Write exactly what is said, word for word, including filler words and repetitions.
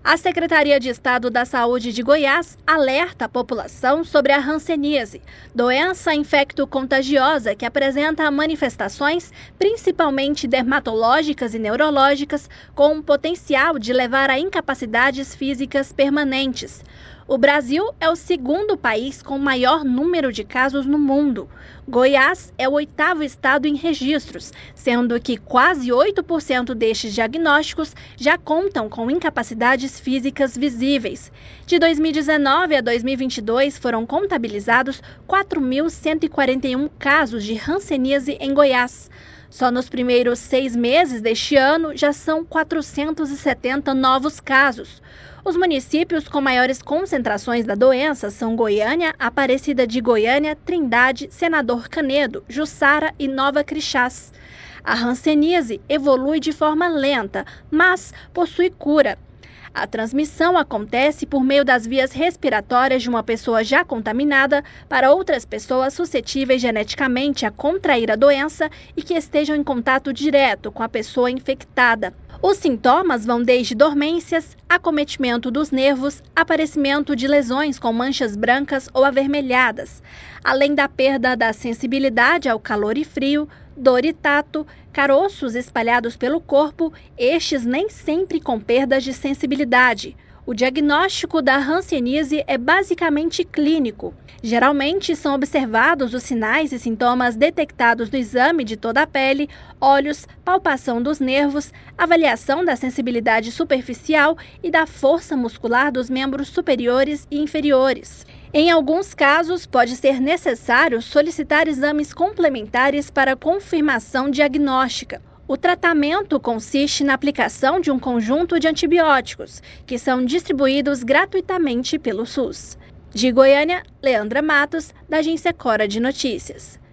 A Secretaria de Estado da Saúde de Goiás alerta a população sobre a hanseníase, doença infecto-contagiosa que apresenta manifestações principalmente dermatológicas e neurológicas, com o potencial de levar a incapacidades físicas permanentes. O Brasil é o segundo país com maior número de casos no mundo. Goiás é o oitavo estado em registros, sendo que quase oito por cento destes diagnósticos já contam com incapacidades físicas visíveis. De dois mil e dezenove a dois mil e vinte e dois, foram contabilizados quatro mil cento e quarenta e um casos de hanseníase em Goiás. Só nos primeiros seis meses deste ano já são quatrocentos e setenta novos casos. Os municípios com maiores concentrações da doença são Goiânia, Aparecida de Goiânia, Trindade, Senador Canedo, Jussara e Nova Crixás. A hanseníase evolui de forma lenta, mas possui cura. A transmissão acontece por meio das vias respiratórias de uma pessoa já contaminada para outras pessoas suscetíveis geneticamente a contrair a doença e que estejam em contato direto com a pessoa infectada. Os sintomas vão desde dormências, acometimento dos nervos, aparecimento de lesões com manchas brancas ou avermelhadas, além da perda da sensibilidade ao calor e frio, dor e tato, caroços espalhados pelo corpo, estes nem sempre com perdas de sensibilidade. O diagnóstico da hanseníase é basicamente clínico. Geralmente são observados os sinais e sintomas detectados no exame de toda a pele, olhos, palpação dos nervos, avaliação da sensibilidade superficial e da força muscular dos membros superiores e inferiores. Em alguns casos, pode ser necessário solicitar exames complementares para confirmação diagnóstica. O tratamento consiste na aplicação de um conjunto de antibióticos, que são distribuídos gratuitamente pelo SUS. De Goiânia, Leandra Matos, da Agência Cora de Notícias.